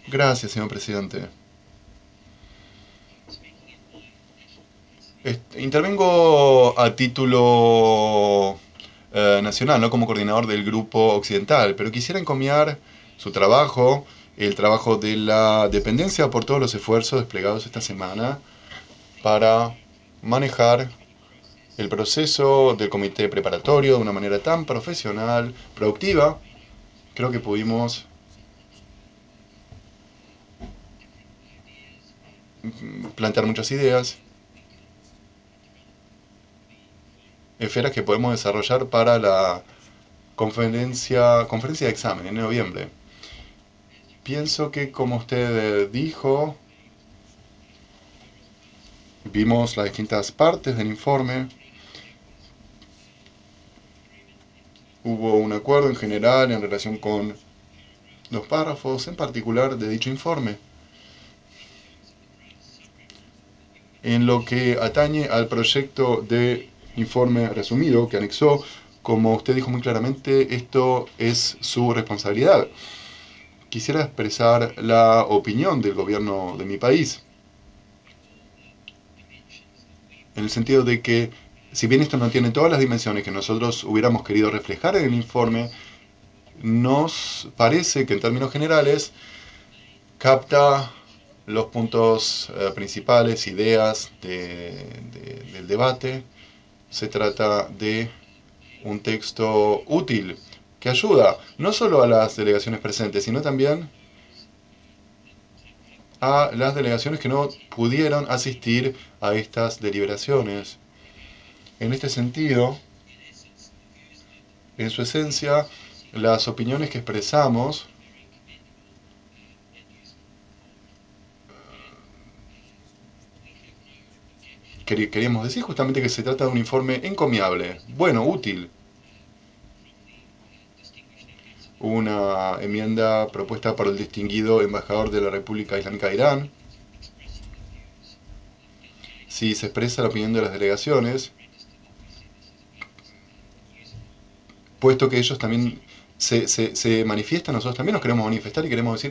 Gracias, señor presidente. Intervengo a título nacional, no como coordinador del Grupo Occidental, pero quisiera encomiar su trabajo, el trabajo de la dependencia, por todos los esfuerzos desplegados esta semana para manejar el proceso del comité preparatorio de una manera tan profesional, productiva. Creo que pudimos plantear muchas ideas, esferas que podemos desarrollar para la conferencia de examen en noviembre. Pienso que, como usted dijo, vimos las distintas partes del informe. Hubo un acuerdo en general en relación con los párrafos, en particular de dicho informe. En lo que atañe al proyecto de informe resumido que anexó, como usted dijo muy claramente, esto es su responsabilidad. Quisiera expresar la opinión del gobierno de mi país, en el sentido de que, si bien esto no tiene todas las dimensiones que nosotros hubiéramos querido reflejar en el informe, nos parece que en términos generales capta los puntos principales, ideas del debate. Se trata de un texto útil que ayuda no solo a las delegaciones presentes, sino también a las delegaciones que no pudieron asistir a estas deliberaciones. En este sentido, en su esencia, las opiniones que expresamos queríamos decir justamente que se trata de un informe encomiable, bueno, útil. Una enmienda propuesta por el distinguido embajador de la República Islámica de Irán. Si se expresa la opinión de las delegaciones, puesto que ellos también se manifiestan, nosotros también nos queremos manifestar y queremos decir